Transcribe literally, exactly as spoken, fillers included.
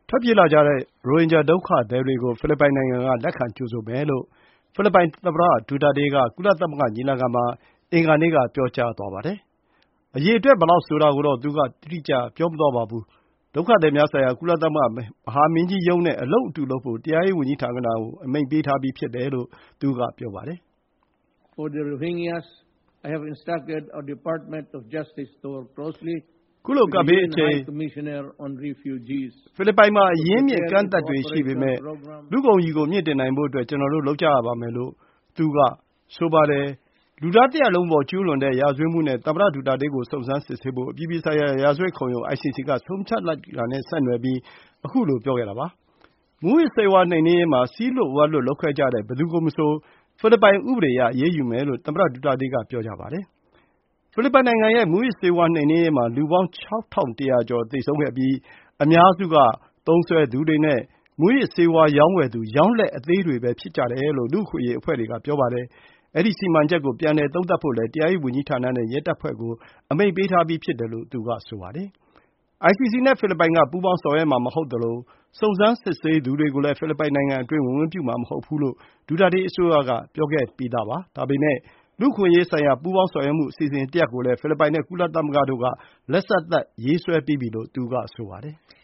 ထွက်ပြေးလာကြတဲ့ရိုဟင်ဂျာဒုက္ခသည်တွေကိုဖိလစ်ပိုင်နိုင်ငံကလက်ခံကြိုဆိုမယ်လို့ဖိလစ်ပိုင်သမ္မတဒူတာတေးကကုလသမဂ္ဂညီလာခံမှာအင်္ဂါနေ့ကပြောကြားသွားပါတယ်။အရေအတွက်ဘယ်လောက်ဆိုတာကိုတော့သူကတိကျပြောမသွားပါဘူး။ဒုက္ခသည်များဆိုင်ရာကုလသမဂ္ဂမဟာမင်းကြီးရုံးနဲ့အလုပ်အတူလုပ်ဖို့တရားရေးဝန်ကြီးဌာနကိုအမိန့်ပေးထားပြီးဖြစ်တယ်လို့သူကပြောပါတယ်။ For the Rohingyas, I have instructed our Department of Justice to work closely ခုလိုကပ်ဘေးအချိန်ဖိလစ်ပိုင်မှာအရင်းမြစ်ကန့်သတ်တွေရှိပေမဲ့လူကုန်ကြီးကိုမြင့်တင်နိုင်ဖို့အတွက်ကျွန်တော်တို့လုပ်ကြရပါမယ်လို့သူကဆိုပါတယ်။လူသားတစ်ရပ်လုံးပေါ်ကျူးလွန်တဲ့ရာဇဝတ်မှုနဲ့သမ္မတဒူတာတေးကိုစုံစမ်းစစ်ဆေးဖို့အပြည်ပြည်ဆိုင်ရာရာဇဝတ်ခုံရုံး အိုင် စီ စီ ကဆုံးဖြတ်လိုက်တာနဲ့ဆက်နွယ်ပြီးအခုလိုပြောခဲ့တာပါ။မူးယစ်ဆေးဝါးနှိမ်နင်းရေးမှာစည်းလွတ်ဝါးလွတ်လုပ်ခဲ့ကြတဲ့ဘယ်သူကိုမဆိုဖိလစ်ပိုင်ဥပဒေအရအရေးယူမယ်လို့သမ္မတဒူတာတေးကပြောကြပါတယ်။ဖိလစ်ပိုင်နိုင်ငံရဲ့မူးယစ်ဆေးဝါးနှိမ်နင်းရေးမှာလူပေါင်း ခြောက်ထောင်တစ်ရာကျော်သေဆုံးခဲ့ပြီးအများစုကသုံးစွဲသူတွေနဲ့မူးယစ်ဆေးဝါးရောင်းဝယ်သူရောင်းလက်အသေးတွေပဲဖြစ်ကြတယ်လို့လူ့အခွင့်အရေးအဖွဲ့တွေကပြောပါတယ်။အဲဒီစီမံချက်ကိုပြန်လည်သုံးသပ်ဖို့လည်းတရားရေးဝန်ကြီးဌာနနဲ့ရဲတပ်ဖွဲ့ကိုအမိန့်ပေးထားပြီးဖြစ်တယ်လို့သူကဆိုပါတယ်။ အိုင် စီ စီ နဲ့ဖိလစ်ပိုင်ကပူးပေါင်းဆောင်ရွက်မှာမဟုတ်သလိုစုံစမ်းစစ်ဆေးသူတွေကိုလည်းဖိလစ်ပိုင်နိုင်ငံအတွင်းဝင်ခွင့်ပြုမှာမဟုတ်ဘူးလို့ဒူတာတေးအစိုးရကပြောခဲ့ပြီးသားပါ။ဒါပေမဲ့လူ့အခွင့်အရေးဆိုင်ရာပူးပေါင်းဆောင်ရွက်မှုအစီအစဉ်တစ်ရပ်ကိုလည်းဖိလစ်ပိုင်နဲ့ကုလသမဂ္ဂတို့ကလက်စသတ်ရေးဆွဲပြီးပြီလို့သူကဆိုပါတယ်။